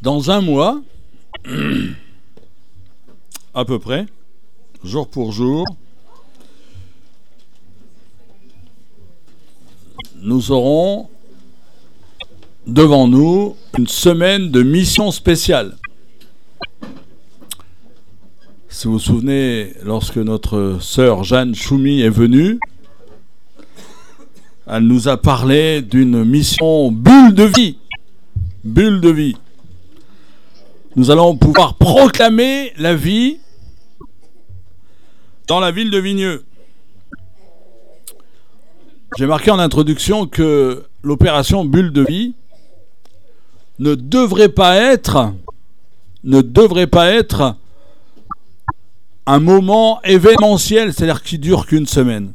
Dans un mois, à peu près, jour pour jour, nous aurons devant nous une semaine de mission spéciale. Si vous vous souvenez, lorsque notre sœur Jeanne Choumi est venue, elle nous a parlé d'une mission bulle de vie. Bulle de vie. Nous allons pouvoir proclamer la vie dans la ville de Vigneux. J'ai marqué en introduction que l'opération bulle de vie ne devrait pas être un moment événementiel, c'est-à-dire qui dure qu'une semaine.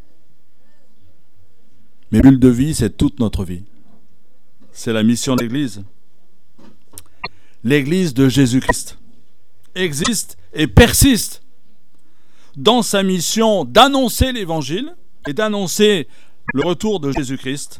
Mais bulle de vie, c'est toute notre vie. C'est la mission de l'Église. L'Église de Jésus-Christ existe et persiste dans sa mission d'annoncer l'Évangile et d'annoncer le retour de Jésus-Christ.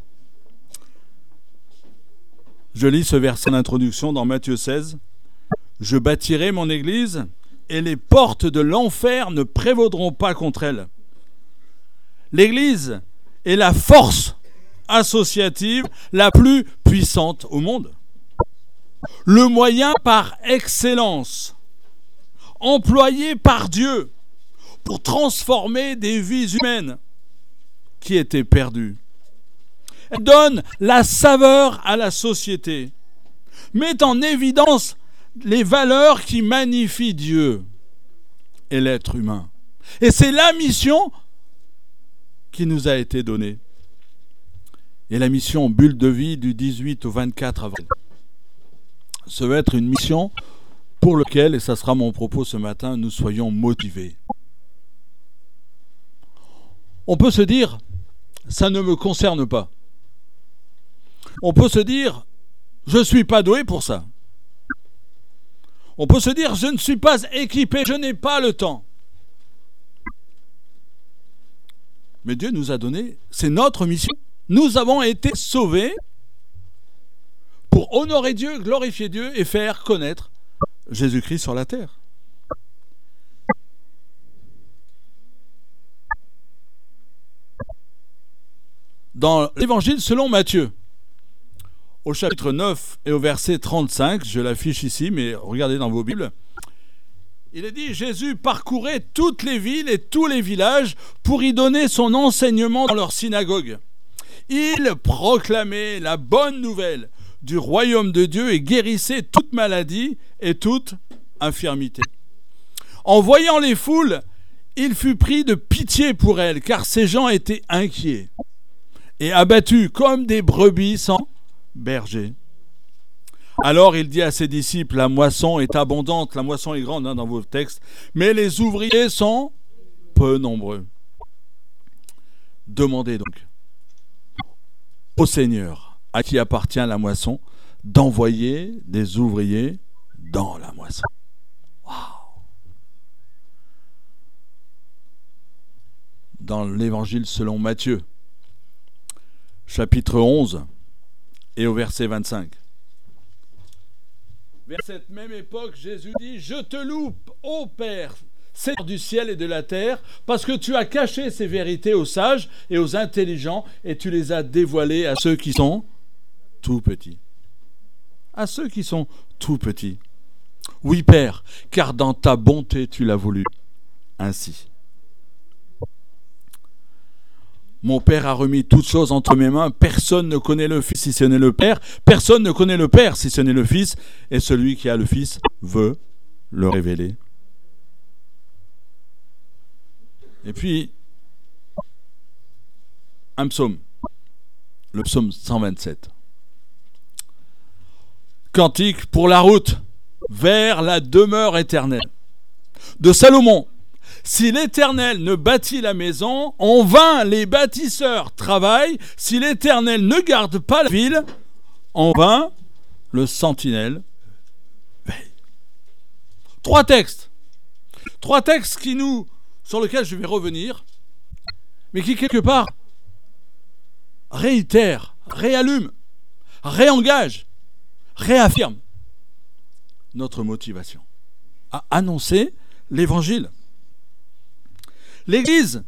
Je lis ce verset d'introduction dans Matthieu 16. « Je bâtirai mon Église et les portes de l'enfer ne prévaudront pas contre elle. » L'Église est la force associative la plus puissante au monde. Le moyen par excellence, employé par Dieu pour transformer des vies humaines qui étaient perdues. Elle donne la saveur à la société, met en évidence les valeurs qui magnifient Dieu et l'être humain. Et c'est la mission qui nous a été donnée. Et la mission Bulle de vie du 18 au 24 avril. Ça va être une mission pour laquelle, et ça sera mon propos ce matin, nous soyons motivés. On peut se dire, ça ne me concerne pas. On peut se dire, je ne suis pas doué pour ça. On peut se dire, je ne suis pas équipé, je n'ai pas le temps. Mais Dieu nous a donné, c'est notre mission. Nous avons été sauvés pour honorer Dieu, glorifier Dieu et faire connaître Jésus-Christ sur la terre. Dans l'Évangile selon Matthieu, au chapitre 9 et au verset 35, je l'affiche ici, mais regardez dans vos Bibles, il est dit, Jésus parcourait toutes les villes et tous les villages pour y donner son enseignement dans leur synagogue. Il proclamait la bonne nouvelle du royaume de Dieu et guérissait toute maladie et toute infirmité. En voyant les foules, il fut pris de pitié pour elles, car ces gens étaient inquiets et abattus comme des brebis sans berger. Alors il dit à ses disciples, la moisson est abondante, la moisson est grande dans vos textes, mais les ouvriers sont peu nombreux. Demandez donc au Seigneur, à qui appartient la moisson, d'envoyer des ouvriers dans la moisson. Waouh! Dans l'Évangile selon Matthieu, chapitre 11 et au verset 25. Vers cette même époque, Jésus dit, « Je te loue, ô Père, Seigneur du ciel et de la terre, parce que tu as caché ces vérités aux sages et aux intelligents, et tu les as dévoilées à ceux qui sont tout petits. » À ceux qui sont tout petits. Oui, Père, car dans ta bonté tu l'as voulu ainsi. Mon Père a remis toutes choses entre mes mains. Personne ne connaît le Fils si ce n'est le Père. Personne ne connaît le Père si ce n'est le Fils. Et celui qui a le Fils veut le révéler. Et puis, un psaume. Le psaume 127. Cantique pour la route vers la demeure éternelle. De Salomon. Si l'Éternel ne bâtit la maison, en vain les bâtisseurs travaillent. Si l'Éternel ne garde pas la ville, en vain le sentinelle veille. Trois textes sur lesquels je vais revenir, mais qui quelque part réitèrent, réallument, réengagent, réaffirment notre motivation à annoncer l'évangile. L'Église,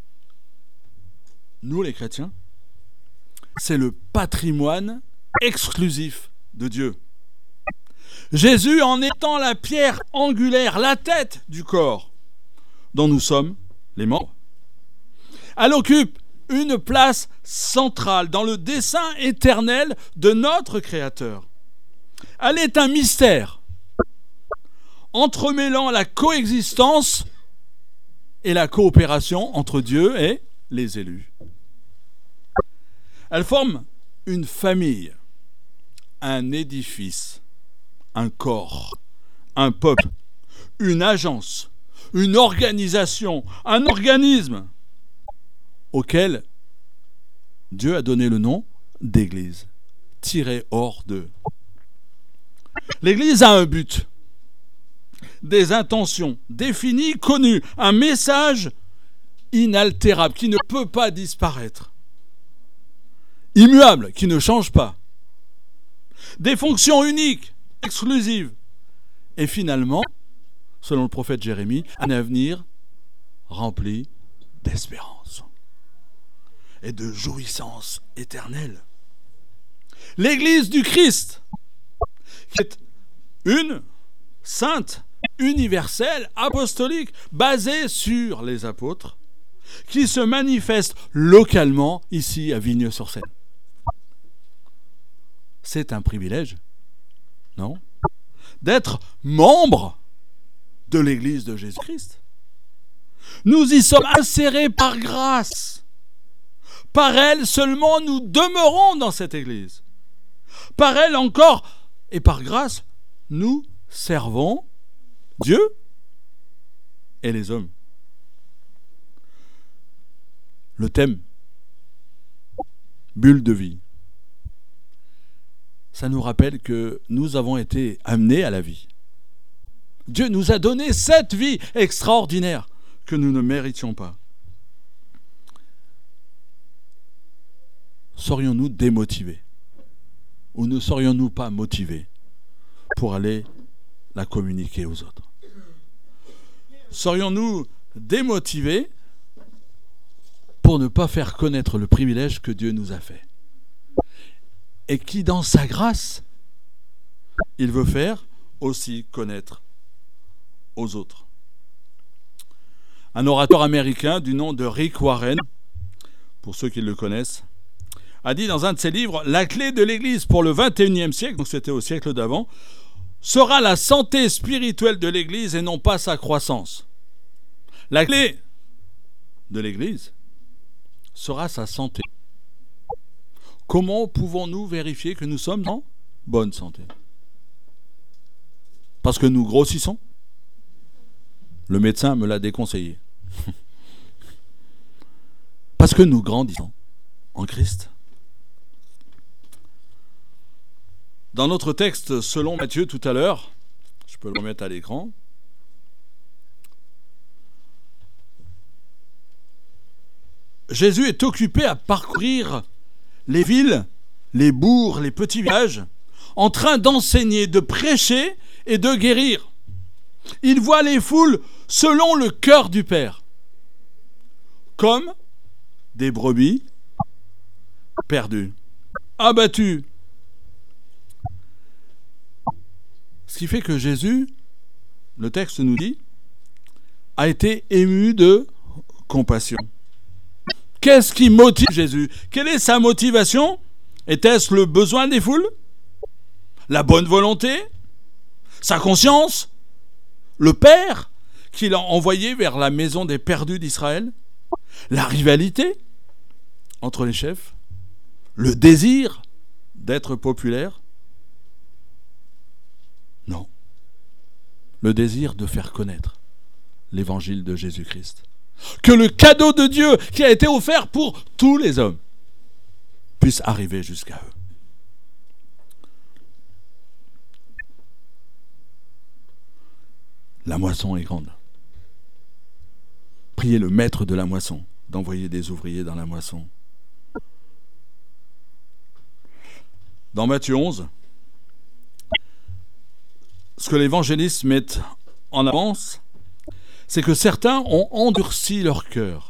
nous les chrétiens, c'est le patrimoine exclusif de Dieu. Jésus en étant la pierre angulaire, la tête du corps dont nous sommes les membres. Elle occupe une place centrale dans le dessein éternel de notre Créateur. Elle est un mystère, entremêlant la coexistence et la coopération entre Dieu et les élus. Elle forme une famille, un édifice, un corps, un peuple, une agence, une organisation, un organisme auquel Dieu a donné le nom d'Église, tiré hors d'eux. L'Église a un but, des intentions définies, connues, un message inaltérable qui ne peut pas disparaître, immuable, qui ne change pas, des fonctions uniques, exclusives, et finalement, selon le prophète Jérémie, un avenir rempli d'espérance et de jouissance éternelle. L'Église du Christ, qui est une, sainte, universelle, apostolique, basée sur les apôtres, qui se manifeste localement ici à Vigneux-sur-Seine. C'est un privilège, non ? D'être membre de l'Église de Jésus-Christ. Nous y sommes insérés par grâce. Par elle seulement nous demeurons dans cette Église. Par elle encore et par grâce, nous servons Dieu et les hommes. Le thème, bulle de vie, ça nous rappelle que nous avons été amenés à la vie. Dieu nous a donné cette vie extraordinaire que nous ne méritions pas. Serions-nous démotivés ou ne serions-nous pas motivés pour aller la communiquer aux autres? Serions-nous démotivés pour ne pas faire connaître le privilège que Dieu nous a fait et qui, dans sa grâce, il veut faire aussi connaître aux autres? Un orateur américain du nom de Rick Warren, pour ceux qui le connaissent, a dit dans un de ses livres « La clé de l'Église pour le XXIe siècle », donc c'était au siècle d'avant, sera la santé spirituelle de l'Église et non pas sa croissance. La clé de l'Église sera sa santé. Comment pouvons-nous vérifier que nous sommes en bonne santé? Parce que nous grossissons? Le médecin me l'a déconseillé. Parce que nous grandissons en Christ. Dans notre texte, selon Matthieu tout à l'heure, je peux le remettre à l'écran, Jésus est occupé à parcourir les villes, les bourgs, les petits villages, en train d'enseigner, de prêcher et de guérir. Il voit les foules selon le cœur du Père, comme des brebis perdues, abattues. Ce qui fait que Jésus, le texte nous dit, a été ému de compassion. Qu'est-ce qui motive Jésus? Quelle est sa motivation? Était-ce le besoin des foules? La bonne volonté? Sa conscience? Le Père qu'il a envoyé vers la maison des perdus d'Israël? La rivalité entre les chefs? Le désir d'être populaire? Non. Le désir de faire connaître l'évangile de Jésus-Christ. Que le cadeau de Dieu qui a été offert pour tous les hommes puisse arriver jusqu'à eux. La moisson est grande. Priez le maître de la moisson d'envoyer des ouvriers dans la moisson. Dans Matthieu 11, ce que l'évangéliste met en avance, c'est que certains ont endurci leur cœur.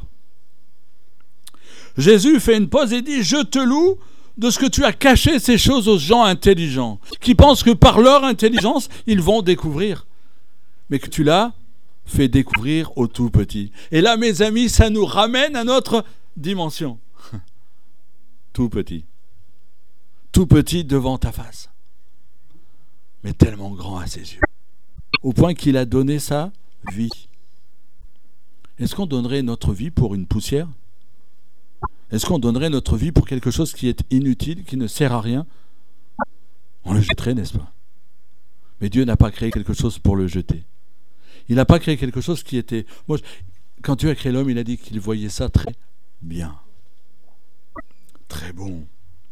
Jésus fait une pause et dit « Je te loue de ce que tu as caché ces choses aux gens intelligents, qui pensent que par leur intelligence, ils vont découvrir, mais que tu l'as fait découvrir aux tout petits. » Et là, mes amis, ça nous ramène à notre dimension. Tout petit. Tout petit devant ta face. Mais tellement grand à ses yeux. Au point qu'il a donné sa vie. Est-ce qu'on donnerait notre vie pour une poussière ? Est-ce qu'on donnerait notre vie pour quelque chose qui est inutile, qui ne sert à rien ? On le jetterait, n'est-ce pas ? Mais Dieu n'a pas créé quelque chose pour le jeter. Il n'a pas créé quelque chose qui était... Quand Dieu a créé l'homme, il a dit qu'il voyait ça très bien. Très bon.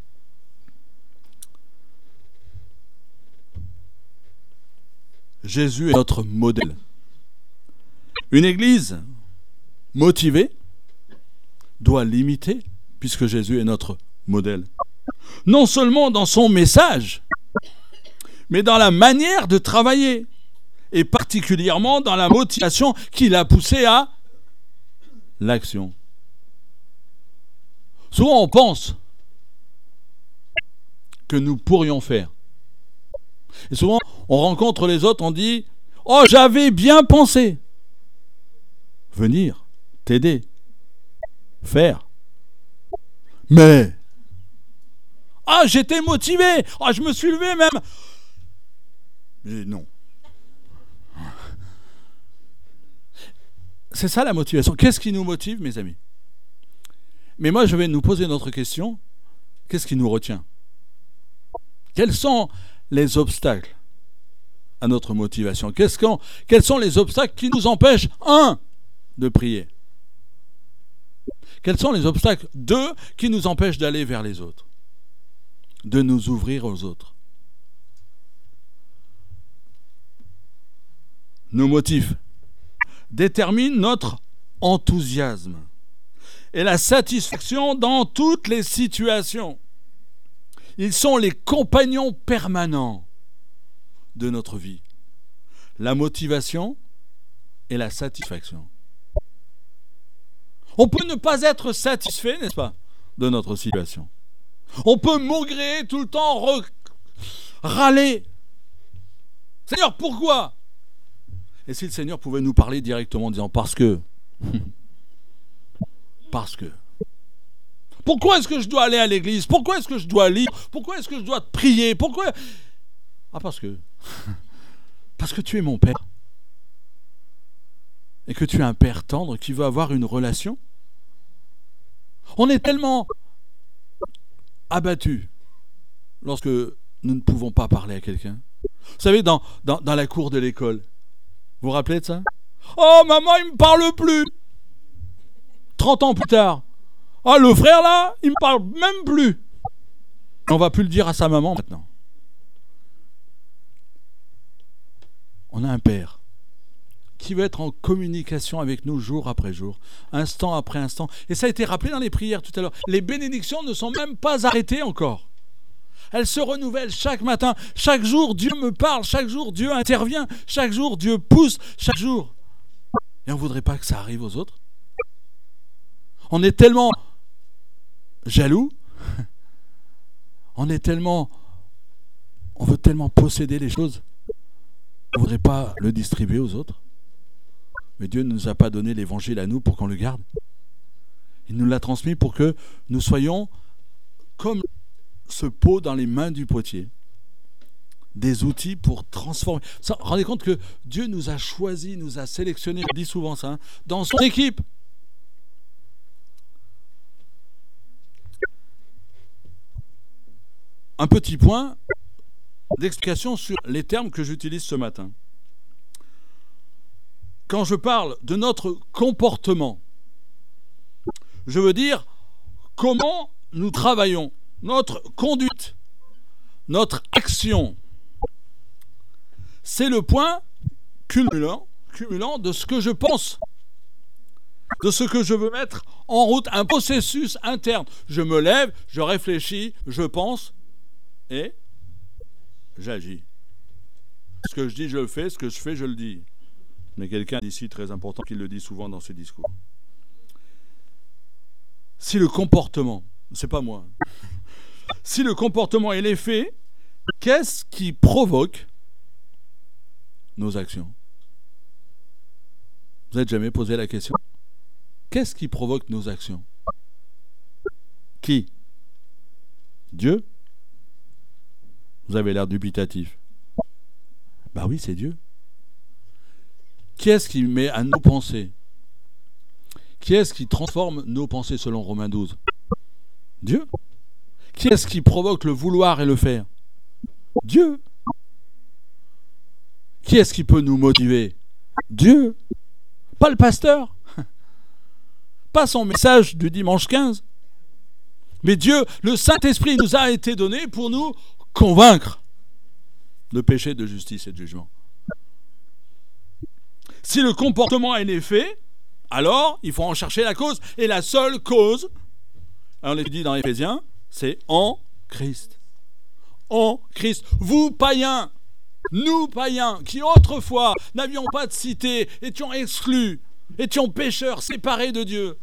Jésus est notre modèle. Une église motivée doit l'imiter, puisque Jésus est notre modèle. Non seulement dans son message, mais dans la manière de travailler, et particulièrement dans la motivation qui l'a poussé à l'action. Souvent on pense que nous pourrions faire. Et souvent on rencontre les autres, on dit « Oh, j'avais bien pensé !» Venir, t'aider, faire. Mais, j'étais motivé, je me suis levé même. Mais non. C'est ça la motivation. Qu'est-ce qui nous motive, mes amis ? Mais moi, je vais nous poser notre question. Qu'est-ce qui nous retient ? Quels sont les obstacles à notre motivation ? Quels sont les obstacles qui nous empêchent, de prier ? Quels sont les obstacles, qui nous empêchent d'aller vers les autres, de nous ouvrir aux autres ? Nos motifs déterminent notre enthousiasme et la satisfaction dans toutes les situations. Ils sont les compagnons permanents de notre vie. La motivation et la satisfaction. On peut ne pas être satisfait, n'est-ce pas, de notre situation. On peut maugréer tout le temps, râler. Seigneur, pourquoi ? Et si le Seigneur pouvait nous parler directement en disant « parce que ». Parce que. Pourquoi est-ce que je dois aller à l'église ? Pourquoi est-ce que je dois lire ? Pourquoi est-ce que je dois prier ? Pourquoi ? Parce que. Parce que tu es mon Père. Et que tu es un Père tendre qui veut avoir une relation. On est tellement abattus lorsque nous ne pouvons pas parler à quelqu'un. Vous savez, dans la cour de l'école, vous vous rappelez de ça ? Oh, maman, il ne me parle plus. 30 ans plus tard. Le frère là, il ne me parle même plus. On ne va plus le dire à sa maman maintenant. On a un Père qui veut être en communication avec nous jour après jour, instant après instant. Et ça a été rappelé dans les prières tout à l'heure. Les bénédictions ne sont même pas arrêtées encore. Elles se renouvellent chaque matin. Chaque jour, Dieu me parle. Chaque jour, Dieu intervient. Chaque jour, Dieu pousse. Chaque jour. Et on ne voudrait pas que ça arrive aux autres. On est tellement jaloux. On veut tellement posséder les choses. On ne voudrait pas le distribuer aux autres. Mais Dieu ne nous a pas donné l'évangile à nous pour qu'on le garde. Il nous l'a transmis pour que nous soyons comme ce pot dans les mains du potier. Des outils pour transformer. Rendez compte que Dieu nous a choisis, nous a sélectionnés, on dit souvent ça, dans son équipe. Un petit point d'explication sur les termes que j'utilise ce matin. Quand je parle de notre comportement, je veux dire comment nous travaillons, notre conduite, notre action. C'est le point cumulant de ce que je pense, de ce que je veux mettre en route, un processus interne. Je me lève, je réfléchis, je pense et j'agis. Ce que je dis, je le fais. Ce que je fais, je le dis. Mais quelqu'un d'ici très important qui le dit souvent dans ses discours. Si le comportement, c'est pas moi, si le comportement est l'effet, qu'est-ce qui provoque nos actions? Vous n'êtes jamais posé la question? Qu'est-ce qui provoque nos actions? Qui? Dieu? Vous avez l'air dubitatif. Ben oui, c'est Dieu. Qui est-ce qui met à nos pensées? Qui est-ce qui transforme nos pensées selon Romains 12? Dieu. Qui est-ce qui provoque le vouloir et le faire? Dieu. Qui est-ce qui peut nous motiver? Dieu. Pas le pasteur. Pas son message du dimanche 15. Mais Dieu, le Saint-Esprit nous a été donné pour nous convaincre de péché, de justice et de jugement. Si le comportement est l'effet, alors il faut en chercher la cause. Et la seule cause, on l'a dit dans Éphésiens, c'est en Christ. En Christ. Vous païens, nous païens, qui autrefois n'avions pas de cité, étions exclus, étions pécheurs, séparés de Dieu.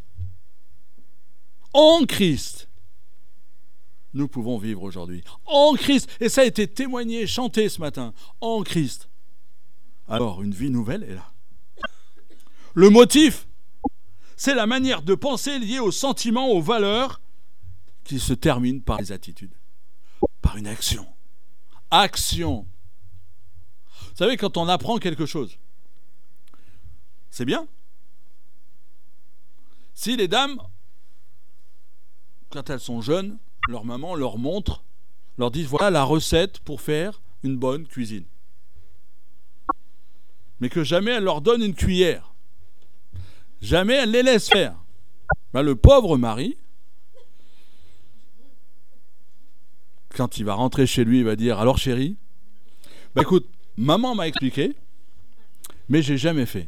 En Christ, nous pouvons vivre aujourd'hui. En Christ. Et ça a été témoigné, chanté ce matin. En Christ. Alors, une vie nouvelle est là. Le motif, c'est la manière de penser liée aux sentiments, aux valeurs, qui se termine par les attitudes. Par une action. Action. Vous savez, quand on apprend quelque chose, c'est bien. Si les dames, quand elles sont jeunes, leur maman leur montre, leur dit voilà la recette pour faire une bonne cuisine. Mais que jamais elle leur donne une cuillère. Jamais elle les laisse faire. Ben, le pauvre mari, quand il va rentrer chez lui, il va dire alors chérie, ben écoute, maman m'a expliqué, mais j'ai jamais fait.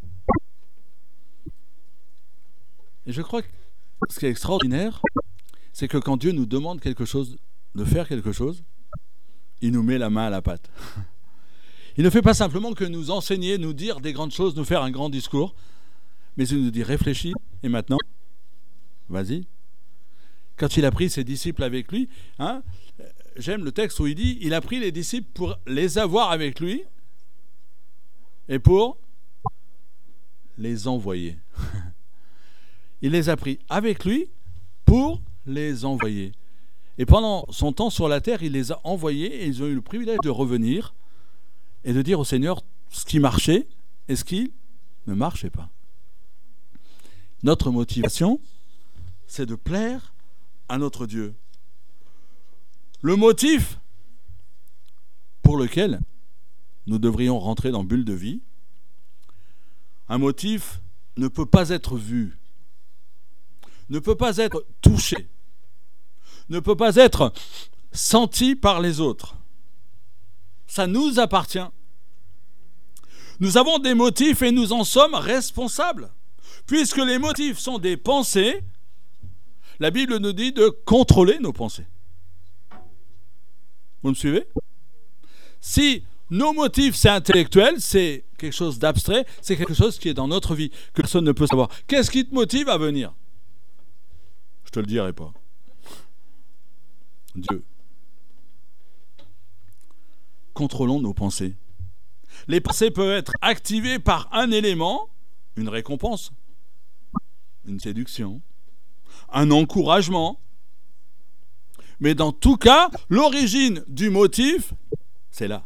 Et je crois que ce qui est extraordinaire, c'est que quand Dieu nous demande quelque chose, de faire quelque chose, il nous met la main à la pâte. Il ne fait pas simplement que nous enseigner, nous dire des grandes choses, nous faire un grand discours, mais il nous dit réfléchis, et maintenant, vas-y. Quand il a pris ses disciples avec lui, j'aime le texte où il dit, il a pris les disciples pour les avoir avec lui, et pour les envoyer. Il les a pris avec lui pour les envoyer. Et pendant son temps sur la terre, il les a envoyés et ils ont eu le privilège de revenir et de dire au Seigneur ce qui marchait et ce qui ne marchait pas. Notre motivation, c'est de plaire à notre Dieu. Le motif pour lequel nous devrions rentrer dans bulle de vie, un motif ne peut pas être vu, ne peut pas être touché, ne peut pas être senti par les autres. Ça nous appartient. Nous avons des motifs et nous en sommes responsables. Puisque les motifs sont des pensées, la Bible nous dit de contrôler nos pensées. Vous me suivez? Si nos motifs, c'est intellectuel, c'est quelque chose d'abstrait, c'est quelque chose qui est dans notre vie, que personne ne peut savoir. Qu'est-ce qui te motive à venir? Je te le dirai pas. Dieu. Contrôlons nos pensées. Les pensées peuvent être activées par un élément, une récompense, une séduction, un encouragement. Mais dans tout cas, l'origine du motif, c'est là.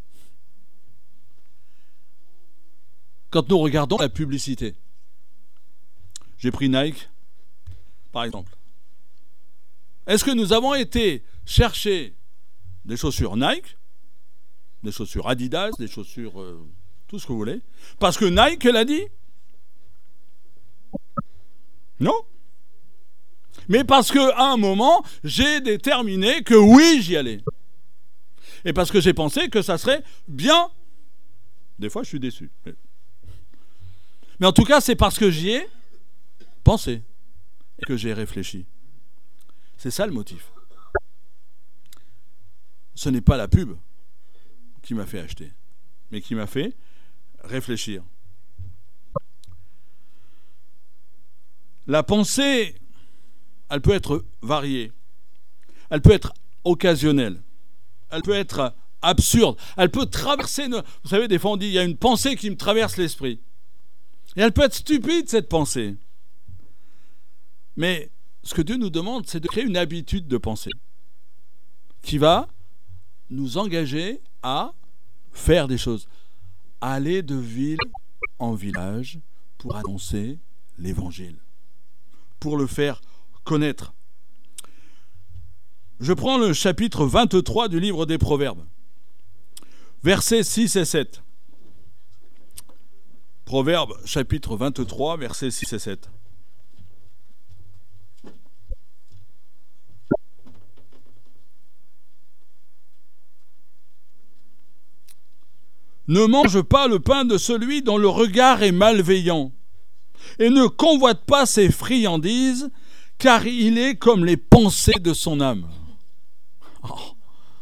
Quand nous regardons la publicité, j'ai pris Nike, par exemple. Est-ce que nous avons été chercher des chaussures Nike, des chaussures Adidas, des chaussures tout ce que vous voulez, parce que Nike l'a dit? Non. Mais parce qu'à un moment, j'ai déterminé que oui, j'y allais. Et parce que j'ai pensé que ça serait bien. Des fois, je suis déçu. Mais en tout cas, c'est parce que j'y ai pensé et que j'ai réfléchi. C'est ça le motif. Ce n'est pas la pub qui m'a fait acheter. mais qui m'a fait réfléchir. La pensée, elle peut être variée, elle peut être occasionnelle, elle peut être absurde, elle peut traverser... Vous savez, des fois on dit, il y a une pensée qui me traverse l'esprit. Et elle peut être stupide, cette pensée. Mais ce que Dieu nous demande, c'est de créer une habitude de penser qui va nous engager à faire des choses, à aller de ville en village pour annoncer l'évangile, pour le faire connaître. Je prends le chapitre 23 du livre des Proverbes, versets 6 et 7. Proverbes, chapitre 23, versets 6 et 7. Ne mange pas le pain de celui dont le regard est malveillant, et ne convoite pas ses friandises, car il est comme les pensées de son âme. Oh.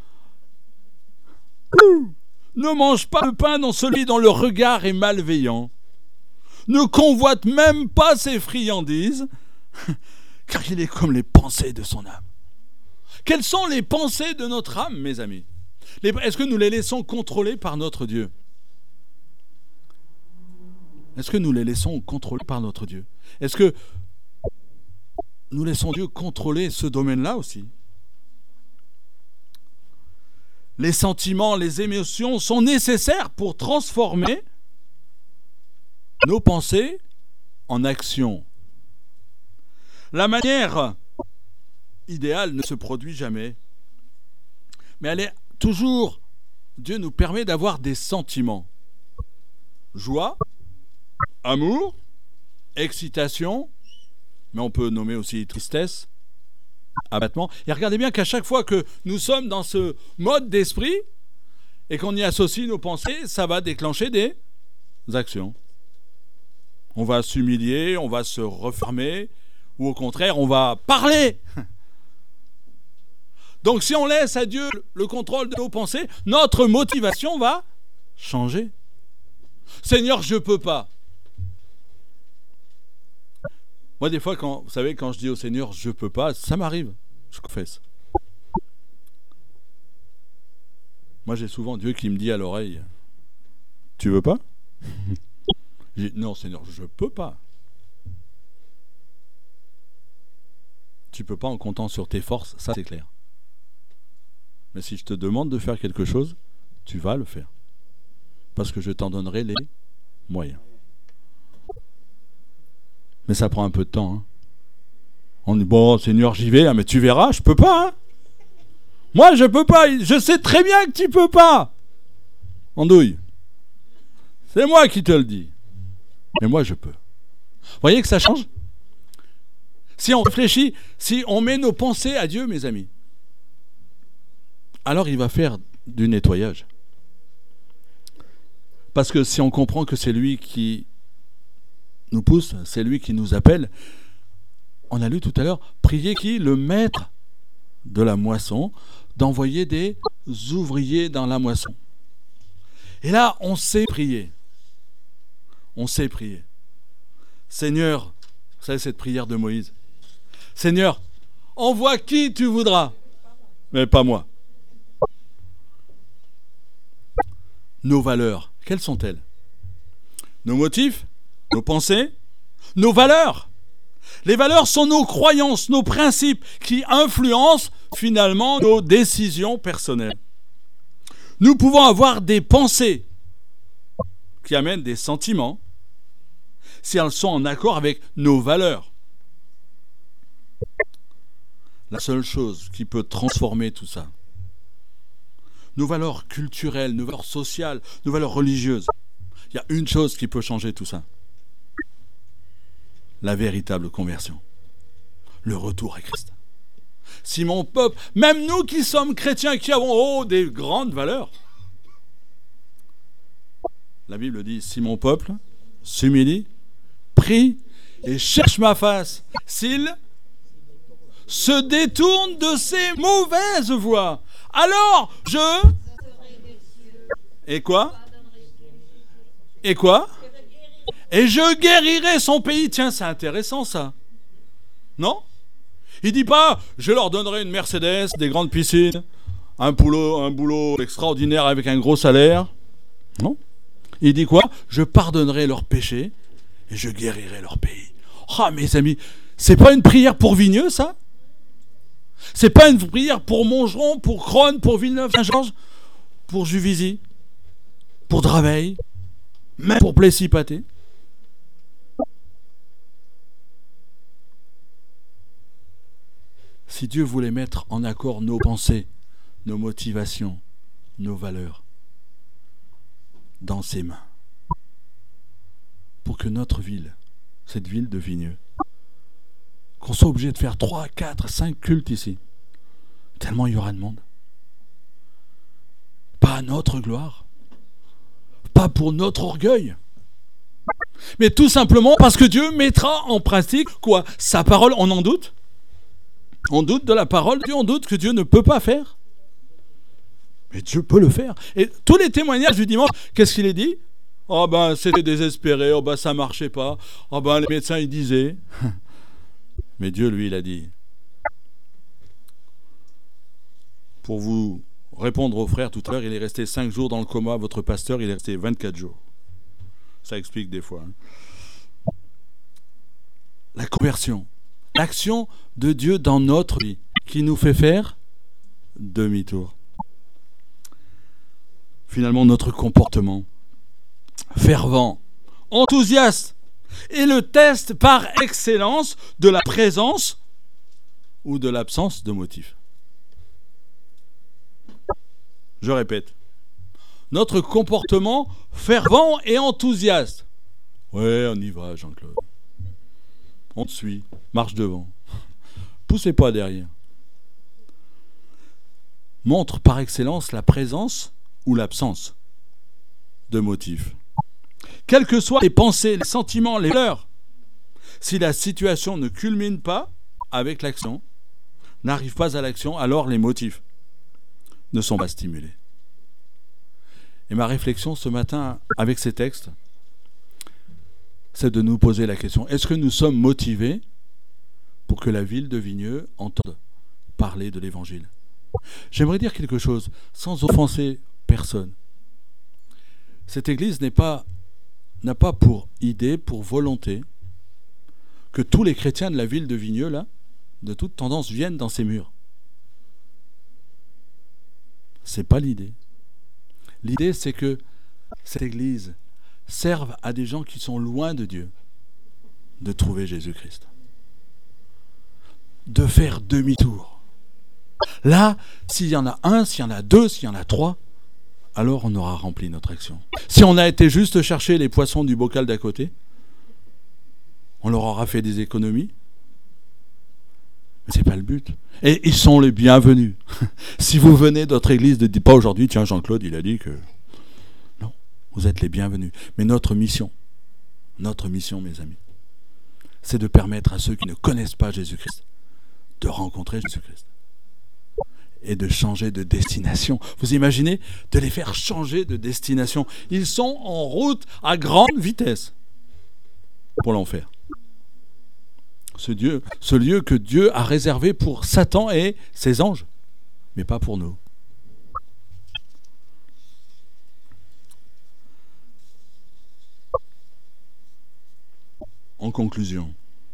Ne mange pas le pain dont celui dont le regard est malveillant. Ne convoite même pas ses friandises, car il est comme les pensées de son âme. Quelles sont les pensées de notre âme, mes amis ? Est-ce que nous les laissons contrôler par notre Dieu ? Est-ce que nous les laissons contrôler par notre Dieu ? Est-ce que nous laissons Dieu contrôler ce domaine-là aussi ? Les sentiments, les émotions sont nécessaires pour transformer nos pensées en actions. La manière idéale ne se produit jamais, mais elle est toujours... Dieu nous permet d'avoir des sentiments. Joie, amour, excitation, mais on peut nommer aussi tristesse, abattement. Et regardez bien qu'à chaque fois que nous sommes dans ce mode d'esprit et qu'on y associe nos pensées, ça va déclencher des actions. On va s'humilier, on va se refermer, ou au contraire, on va parler. Donc si on laisse à Dieu le contrôle de nos pensées, notre motivation va changer. Seigneur, je ne peux pas. Moi, des fois, vous savez, quand je dis au Seigneur, je ne peux pas, ça m'arrive, je confesse. Moi, j'ai souvent Dieu qui me dit à l'oreille, tu veux pas ? J'ai dit, non, Seigneur, je ne peux pas. Tu ne peux pas en comptant sur tes forces, ça c'est clair. Mais si je te demande de faire quelque chose, tu vas le faire. Parce que je t'en donnerai les moyens. Mais ça prend un peu de temps. Hein. On dit, bon, Seigneur, j'y vais, hein, mais tu verras, je peux pas. Hein. Moi, je peux pas. Je sais très bien que tu peux pas. Andouille. C'est moi qui te le dis. Mais moi, je peux. Vous voyez que ça change ? Si on réfléchit, si on met nos pensées à Dieu, mes amis, alors il va faire du nettoyage. Parce que si on comprend que c'est lui qui nous pousse, c'est lui qui nous appelle. On a lu tout à l'heure, prier qui ? Le maître de la moisson, d'envoyer des ouvriers dans la moisson. Et là, on sait prier. On sait prier. Seigneur, vous savez cette prière de Moïse. Seigneur, envoie qui tu voudras, mais pas moi. Nos valeurs, quelles sont-elles ? Nos motifs ? Nos pensées, nos valeurs. Les valeurs sont nos croyances, nos principes qui influencent finalement nos décisions personnelles. Nous pouvons avoir des pensées qui amènent des sentiments si elles sont en accord avec nos valeurs. La seule chose qui peut transformer tout ça, nos valeurs culturelles, nos valeurs sociales, nos valeurs religieuses, il y a une chose qui peut changer tout ça. La véritable conversion, le retour à Christ. Si mon peuple, même nous qui sommes chrétiens, qui avons des grandes valeurs, la Bible dit, si mon peuple s'humilie, prie et cherche ma face, s'il se détourne de ses mauvaises voies, alors je... Et quoi ? Et quoi? Et je guérirai son pays. Tiens, c'est intéressant ça. Non? Il dit pas, je leur donnerai une Mercedes, des grandes piscines, un boulot extraordinaire avec un gros salaire. Non? Il dit quoi? Je pardonnerai leurs péchés et je guérirai leur pays. Ah, mes amis, c'est pas une prière pour Vigneux, ça? C'est pas une prière pour Montgeron, pour Crosne, pour Villeneuve-Saint-Georges, pour Juvisy, pour Draveil, même pour Plessis-Pâté? Si Dieu voulait mettre en accord nos pensées, nos motivations, nos valeurs dans ses mains, pour que notre ville, cette ville de Vigneux, qu'on soit obligé de faire 3, 4, 5 cultes ici, tellement il y aura de monde. Pas à notre gloire, pas pour notre orgueil, mais tout simplement parce que Dieu mettra en pratique quoi? Sa parole. On en doute? On doute de la parole de Dieu, on doute que Dieu ne peut pas faire. Mais Dieu peut le faire. Et tous les témoignages du dimanche, qu'est-ce qu'il est dit? Oh ben c'était désespéré, oh ben ça marchait pas, oh ben les médecins ils disaient. Mais Dieu lui il a dit. Pour vous répondre aux frères tout à l'heure, il est resté 5 jours dans le coma, votre pasteur il est resté 24 jours. Ça explique des fois. La conversion. L'action de Dieu dans notre vie qui nous fait faire demi-tour. Finalement, notre comportement fervent, enthousiaste est le test par excellence de la présence ou de l'absence de motif. Je répète, notre comportement fervent et enthousiaste. Ouais, on y va, Jean-Claude. On te suit, marche devant. Poussez pas derrière. Montre par excellence la présence ou l'absence de motifs. Quelles que soient les pensées, les sentiments, les valeurs, si la situation ne culmine pas avec l'action, n'arrive pas à l'action, alors les motifs ne sont pas stimulés. Et ma réflexion ce matin avec ces textes, c'est de nous poser la question, est-ce que nous sommes motivés pour que la ville de Vigneux entende parler de l'Évangile? J'aimerais dire quelque chose, sans offenser personne. Cette Église n'a pas pour idée, pour volonté, que tous les chrétiens de la ville de Vigneux, là, de toute tendance, viennent dans ces murs. C'est pas l'idée. L'idée, c'est que cette Église serve à des gens qui sont loin de Dieu de trouver Jésus-Christ. De faire demi-tour. Là, s'il y en a un, s'il y en a deux, s'il y en a trois, alors on aura rempli notre action. Si on a été juste chercher les poissons du bocal d'à côté, on leur aura fait des économies. Mais c'est pas le but. Et ils sont les bienvenus. Si vous venez d'autre église, ne dites pas aujourd'hui, tiens, Jean-Claude, il a dit que... Non, vous êtes les bienvenus. Mais notre mission, mes amis, c'est de permettre à ceux qui ne connaissent pas Jésus-Christ de rencontrer Jésus-Christ et de changer de destination. Vous imaginez de les faire changer de destination. Ils sont en route à grande vitesse pour l'enfer. Ce lieu que Dieu a réservé pour Satan et ses anges, mais pas pour nous. En conclusion,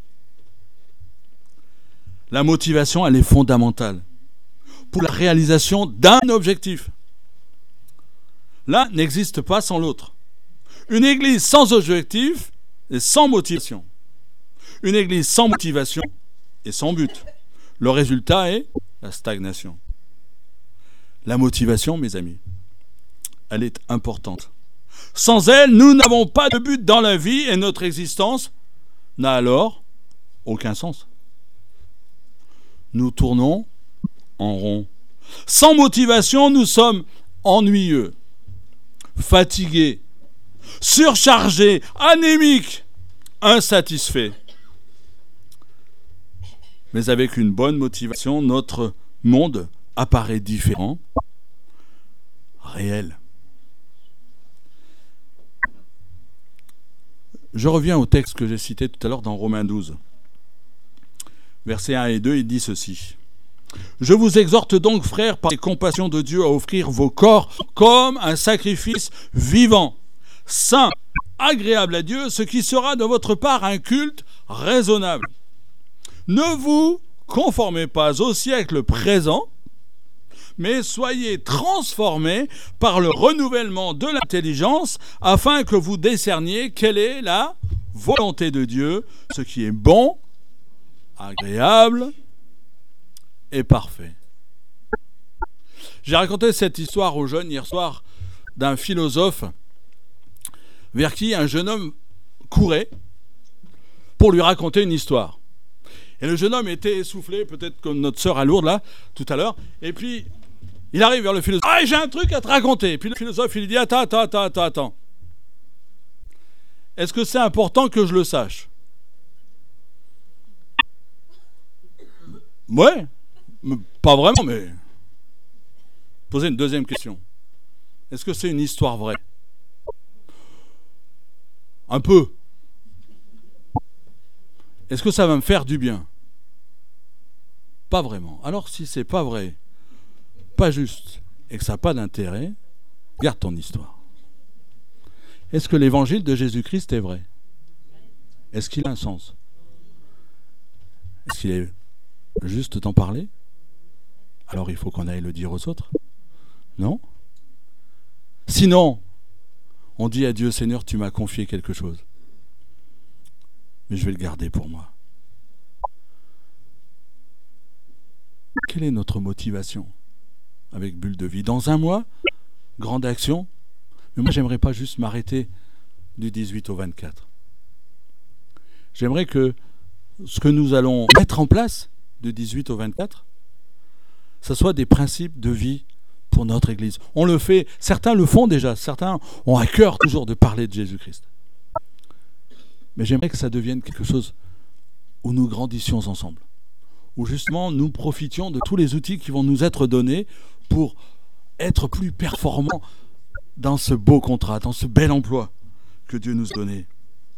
la motivation, elle est fondamentale pour la réalisation d'un objectif. L'un n'existe pas sans l'autre. Une église sans objectif est sans motivation. Une église sans motivation est sans but. Le résultat est la stagnation. La motivation, mes amis, elle est importante. Sans elle, nous n'avons pas de but dans la vie et notre existence n'a alors aucun sens. Nous tournons en rond. Sans motivation, nous sommes ennuyeux, fatigués, surchargés, anémiques, insatisfaits. Mais avec une bonne motivation, notre monde apparaît différent, réel. Je reviens au texte que j'ai cité tout à l'heure dans Romains 12. Versets 1 et 2, il dit ceci. « Je vous exhorte donc, frères, par les compassions de Dieu, à offrir vos corps comme un sacrifice vivant, saint, agréable à Dieu, ce qui sera de votre part un culte raisonnable. Ne vous conformez pas au siècle présent, mais soyez transformés par le renouvellement de l'intelligence, afin que vous discerniez quelle est la volonté de Dieu, ce qui est bon, agréable et parfait. » J'ai raconté cette histoire aux jeunes hier soir d'un philosophe vers qui un jeune homme courait pour lui raconter une histoire. Et le jeune homme était essoufflé, peut-être comme notre sœur à Lourdes là, tout à l'heure, et puis il arrive vers le philosophe. « Ah, j'ai un truc à te raconter !» Et puis le philosophe, il lui dit « Attends. Est-ce que c'est important que je le sache ?» Ouais, pas vraiment, mais... Posez une deuxième question. Est-ce que c'est une histoire vraie ? Un peu. Est-ce que ça va me faire du bien ? Pas vraiment. Alors si c'est pas vrai, pas juste, et que ça n'a pas d'intérêt, garde ton histoire. Est-ce que l'évangile de Jésus-Christ est vrai ? Est-ce qu'il a un sens ? Est-ce qu'il est juste t'en parler ? Alors il faut qu'on aille le dire aux autres ? Non ? Sinon, on dit à Dieu, Seigneur, tu m'as confié quelque chose, mais je vais le garder pour moi. Quelle est notre motivation avec Bulle de Vie ? Dans un mois, grande action, mais moi j'aimerais pas juste m'arrêter du 18 au 24. J'aimerais que ce que nous allons mettre en place du 18 au 24, ce soit des principes de vie pour notre Église. On le fait, certains le font déjà, certains ont à cœur toujours de parler de Jésus-Christ. Mais j'aimerais que ça devienne quelque chose où nous grandissions ensemble, où justement nous profitions de tous les outils qui vont nous être donnés pour être plus performants dans ce beau contrat, dans ce bel emploi que Dieu nous a donné.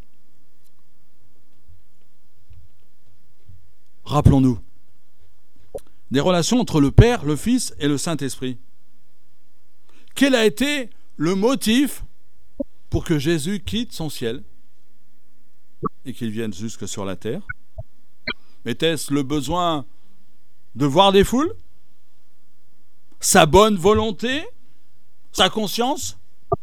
Rappelons-nous des relations entre le Père, le Fils et le Saint-Esprit. Quel a été le motif pour que Jésus quitte son ciel et qu'il vienne jusque sur la terre ? Était-ce le besoin de voir des foules ? Sa bonne volonté ? Sa conscience ?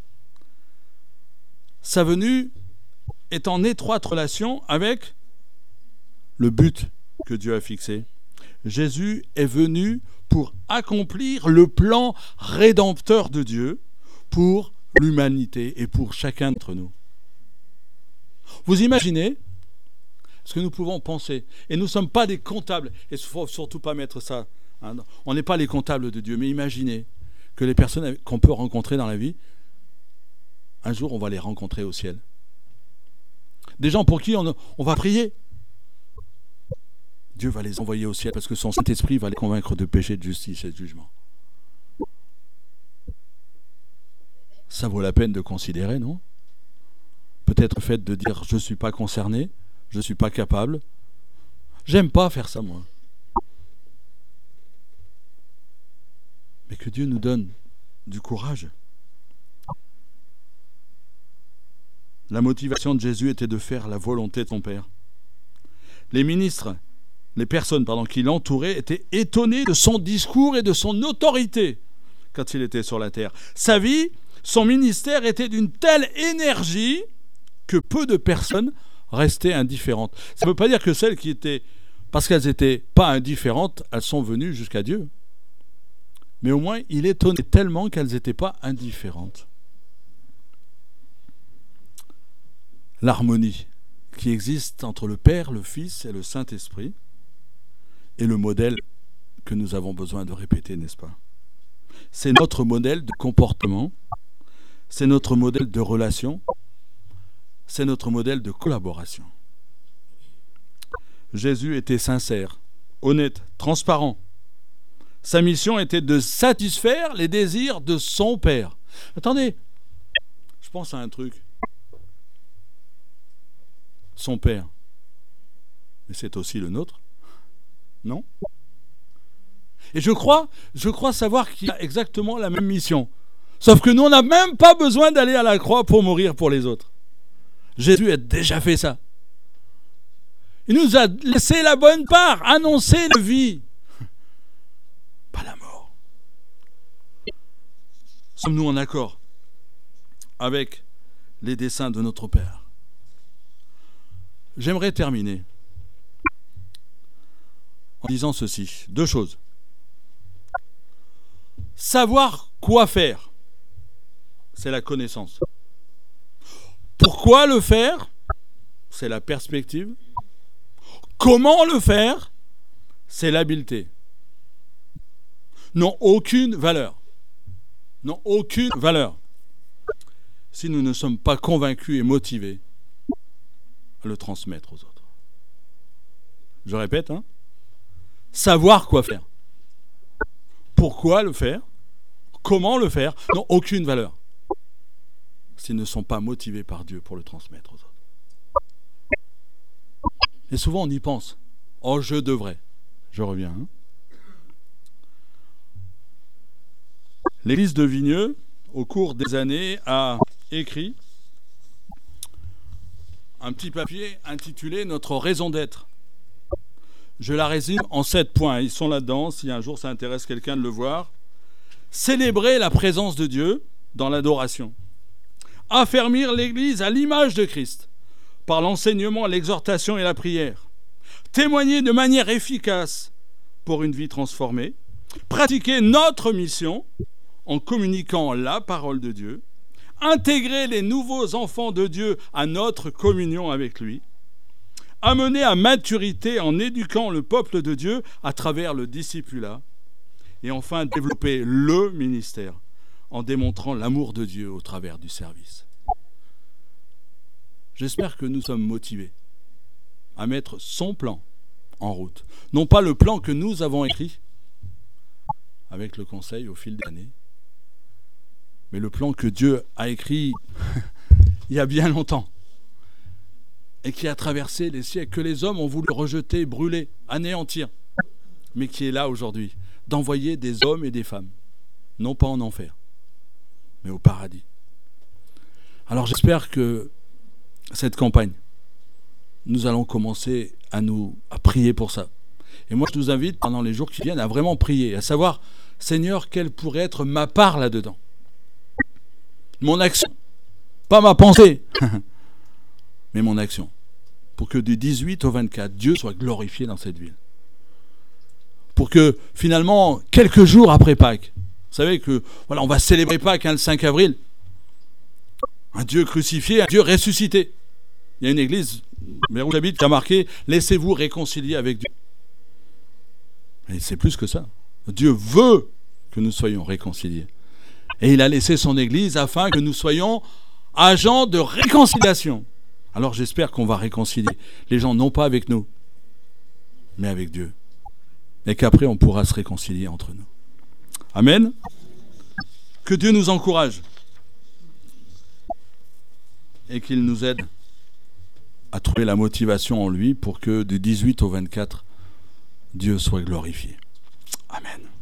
Sa venue est en étroite relation avec le but que Dieu a fixé. Jésus est venu pour accomplir le plan rédempteur de Dieu pour l'humanité et pour chacun d'entre nous. Vous imaginez ce que nous pouvons penser, et nous ne sommes pas des comptables, et il ne faut surtout pas mettre ça, hein, on n'est pas les comptables de Dieu, mais imaginez que les personnes qu'on peut rencontrer dans la vie, un jour on va les rencontrer au ciel. Des gens pour qui on va prier. Dieu va les envoyer au ciel parce que son Saint-Esprit va les convaincre de péché, de justice et de jugement. Ça vaut la peine de considérer, non ? Peut-être le fait de dire « je ne suis pas concerné, je ne suis pas capable, j'aime pas faire ça moi ». Mais que Dieu nous donne du courage. La motivation de Jésus était de faire la volonté de son Père. Les personnes qui l'entouraient étaient étonnées de son discours et de son autorité quand il était sur la terre. Sa vie, son ministère était d'une telle énergie que peu de personnes restaient indifférentes. Ça ne veut pas dire que celles qui étaient, parce qu'elles n'étaient pas indifférentes, elles sont venues jusqu'à Dieu. Mais au moins, il étonnait tellement qu'elles n'étaient pas indifférentes. L'harmonie qui existe entre le Père, le Fils et le Saint-Esprit est le modèle que nous avons besoin de répéter, n'est-ce pas ? C'est notre modèle de comportement, c'est notre modèle de relation, c'est notre modèle de collaboration. Jésus était sincère, honnête, transparent. Sa mission était de satisfaire les désirs de son Père. Attendez, je pense à un truc. son Père. Mais c'est aussi le nôtre, non? Et je crois savoir qu'il a exactement la même mission. Sauf que nous, on n'a même pas besoin d'aller à la croix pour mourir pour les autres. Jésus a déjà fait ça. Il nous a laissé la bonne part, annoncé la vie, pas la mort. Sommes-nous en accord avec les desseins de notre Père? J'aimerais terminer en disant ceci, 2 choses. Savoir quoi faire, c'est la connaissance. Pourquoi le faire, c'est la perspective. Comment le faire, c'est l'habileté. N'ont aucune valeur. N'ont aucune valeur si nous ne sommes pas convaincus et motivés à le transmettre aux autres. Je répète, savoir quoi faire. Pourquoi le faire, comment le faire, n'ont aucune valeur s'ils ne sont pas motivés par Dieu pour le transmettre aux autres. Et souvent on y pense. Oh, je devrais. Je reviens. L'église de Vigneux, au cours des années, a écrit un petit papier intitulé « Notre raison d'être ». Je la résume en 7 points. Ils sont là-dedans, si un jour ça intéresse quelqu'un de le voir. Célébrer la présence de Dieu dans l'adoration. Affermir l'Église à l'image de Christ par l'enseignement, l'exhortation et la prière. Témoigner de manière efficace pour une vie transformée. Pratiquer notre mission en communiquant la parole de Dieu. Intégrer les nouveaux enfants de Dieu à notre communion avec lui. Amener à maturité en éduquant le peuple de Dieu à travers le discipulat. Et enfin, développer le ministère en démontrant l'amour de Dieu au travers du service. J'espère que nous sommes motivés à mettre son plan en route. Non pas le plan que nous avons écrit avec le conseil au fil des années, mais le plan que Dieu a écrit il y a bien longtemps et qui a traversé les siècles, que les hommes ont voulu rejeter, brûler, anéantir, mais qui est là aujourd'hui, d'envoyer des hommes et des femmes, non pas en enfer, mais au paradis. Alors j'espère que cette campagne, nous allons commencer à prier pour ça. Et moi je vous invite pendant les jours qui viennent à vraiment prier, à savoir, Seigneur, quelle pourrait être ma part là-dedans? Mon action, pas ma pensée, mais mon action, pour que du 18 au 24, Dieu soit glorifié dans cette ville. Pour que finalement, quelques jours après Pâques, vous savez que voilà, on va célébrer Pâques le 5 avril, un Dieu crucifié, un Dieu ressuscité. Il y a une église, vers où j'habite, qui a marqué « Laissez-vous réconcilier avec Dieu ». Et c'est plus que ça. Dieu veut que nous soyons réconciliés. Et il a laissé son église afin que nous soyons agents de réconciliation. Alors j'espère qu'on va réconcilier les gens, non pas avec nous, mais avec Dieu. Et qu'après on pourra se réconcilier entre nous. Amen. Que Dieu nous encourage et qu'il nous aide à trouver la motivation en lui pour que du 18 au 24, Dieu soit glorifié. Amen.